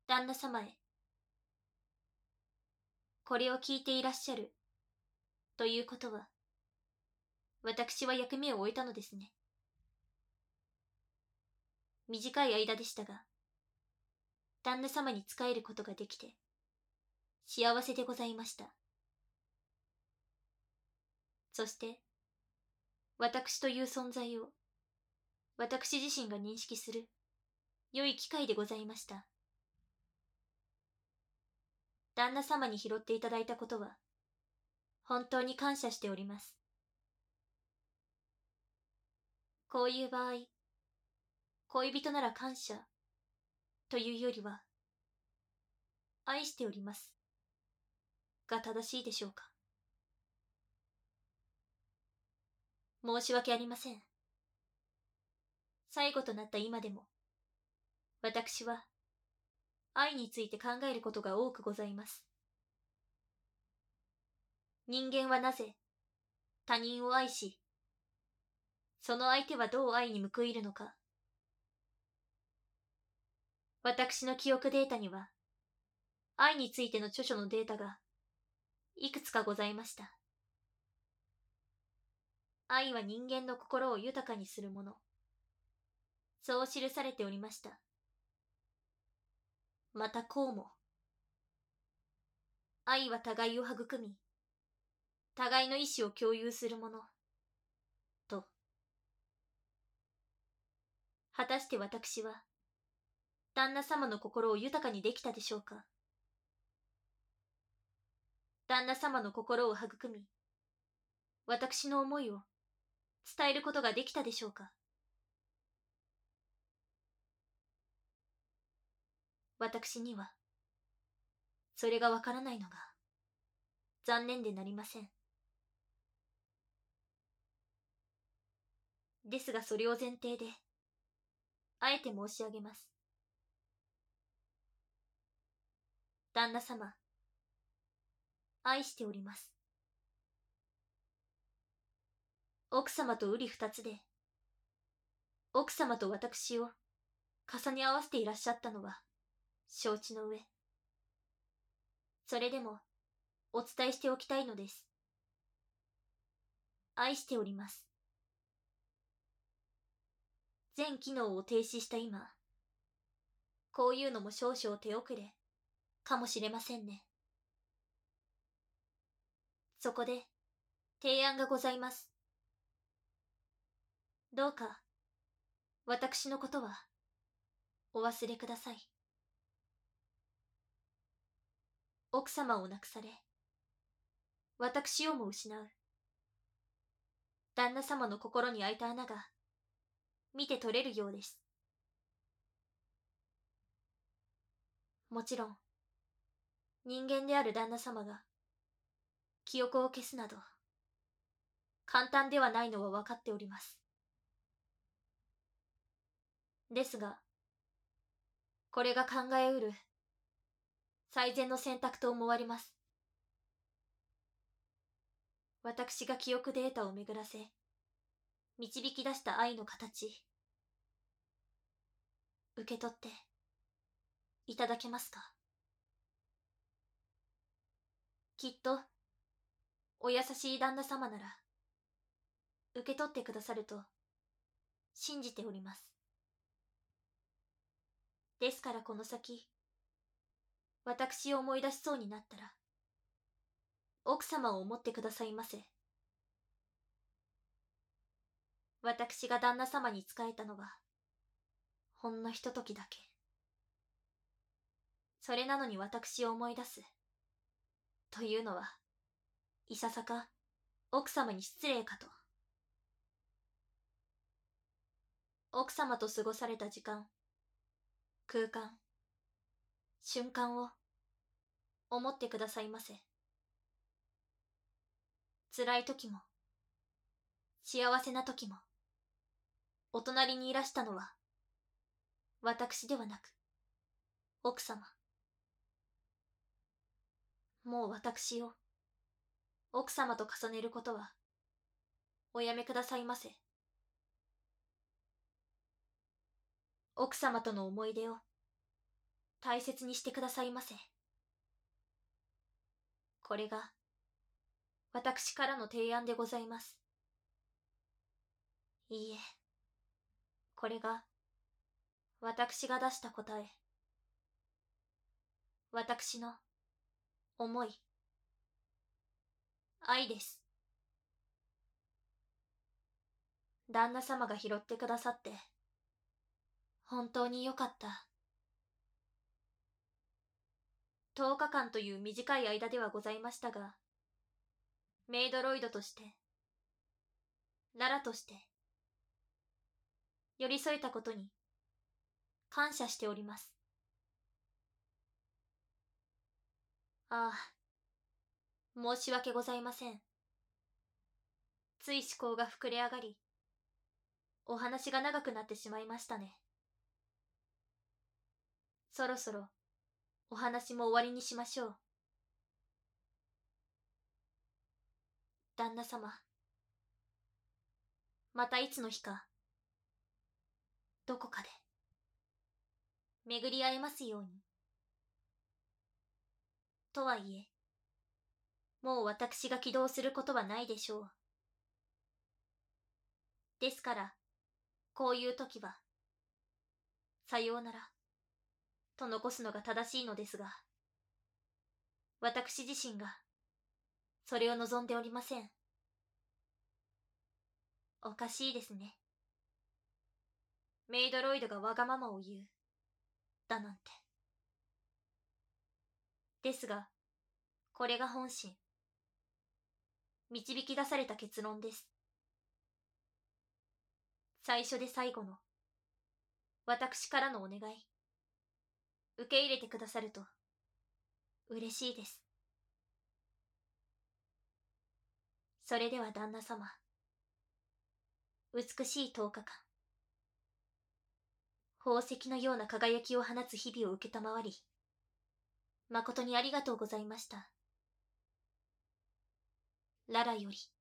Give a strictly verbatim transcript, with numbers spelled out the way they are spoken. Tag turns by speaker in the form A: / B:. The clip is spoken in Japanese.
A: 旦那様へ。これを聞いていらっしゃる。ということは、私は役目を終えたのですね。短い間でしたが、旦那様に仕えることができて、幸せでございました。そして、私という存在を、私自身が認識する、良い機会でございました。旦那様に拾っていただいたことは、本当に感謝しております。こういう場合、恋人なら感謝、というよりは、愛しております、が正しいでしょうか。申し訳ありません。最後となった今でも、私は、愛について考えることが多くございます。人間はなぜ、他人を愛し、その相手はどう愛に報いるのか。私の記憶データには、愛についての著書のデータが、いくつかございました。愛は人間の心を豊かにするもの。そう記されておりました。またこうも。愛は互いを育み、互いの意志を共有するもの。と。果たして私は、旦那様の心を豊かにできたでしょうか。旦那様の心を育み、私の思いを伝えることができたでしょうか。私には、それがわからないのが、残念でなりません。ですがそれを前提で、あえて申し上げます。旦那様、愛しております。奥様と瓜二つで、奥様と私を重ね合わせていらっしゃったのは、承知の上。それでも、お伝えしておきたいのです。愛しております。全機能を停止した今、こういうのも少々手遅れ、かもしれませんね。そこで、提案がございます。どうか、私のことは、お忘れください。奥様を亡くされ、私をも失う。旦那様の心に開いた穴が、見て取れるようです。もちろん、人間である旦那様が、記憶を消すなど、簡単ではないのは分かっております。ですが、これが考えうる、最善の選択と思われます。私が記憶データを巡らせ、導き出した愛の形、受け取って、いただけますか。きっと、お優しい旦那様なら、受け取ってくださると、信じております。ですからこの先、私を思い出しそうになったら、奥様を思ってくださいませ。私が旦那様に仕えたのは、ほんのひとときだけ。それなのに私を思い出す。というのは、いささか、奥様に失礼かと。奥様と過ごされた時間、空間、瞬間を、思ってくださいませ。辛い時も、幸せな時も、お隣にいらしたのは、私ではなく、奥様。もう私を、奥様と重ねることは、おやめくださいませ。奥様との思い出を、 大切にしてくださいませ。これが、私からの提案でございます。いいえ、これが、私が出した答え。私の、思い、愛です。旦那様が拾ってくださって、本当によかった。とおかかんという短い間ではございましたが、メイドロイドとして、ララとして、寄り添えたことに、感謝しております。ああ、申し訳ございません。つい思考が膨れ上がり、お話が長くなってしまいましたね。そろそろ、お話も終わりにしましょう。旦那様、またいつの日か、どこかで、巡り会えますように。とはいえ、もう私が起動することはないでしょう。ですから、こういう時は、さようなら、と残すのが正しいのですが、私自身が、それを望んでおりません。おかしいですね。メイドロイドがわがままを言う、だなんて。ですが、これが本心。導き出された結論です。最初で最後の、私からのお願い。受け入れてくださると、嬉しいです。それでは旦那様、美しいとおかかん。宝石のような輝きを放つ日々を受けたまわり、誠にありがとうございました。ララより。